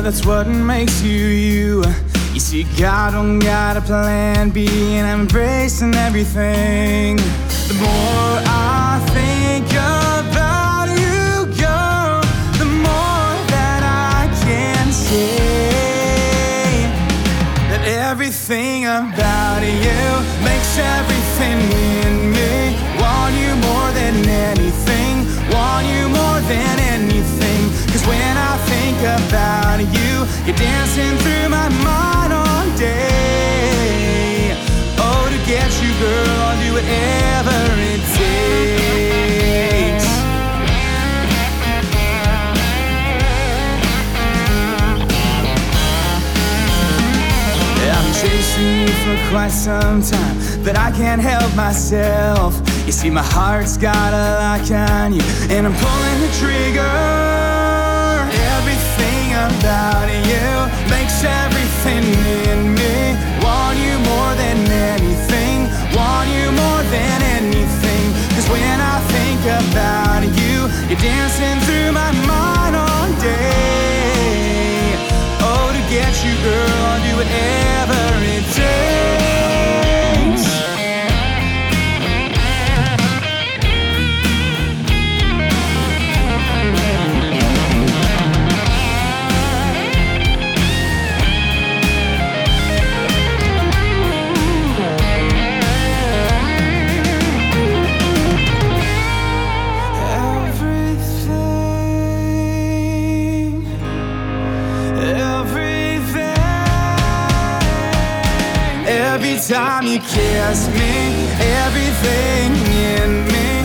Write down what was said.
that's what makes you you. You see, God don't got a plan B, and I'm embracing everything. The more I think about you, girl, the more that I can say that everything about you makes everything in me want you more than anything, want you more than anything. Cause when I think about you, you're dancing through my mind all day. Oh, to get you, girl, I'll do whatever it takes. I've been chasing you for quite some time, but I can't help myself. You see, my heart's got a lock on you, and I'm pulling the trigger. Everything about you makes everything in me want you more than anything, want you more than anything. Cause when I think about you, you're dancing through my mind all day. Oh, to get you, girl, I'll do whatever it takes. Every time you kiss me, everything in me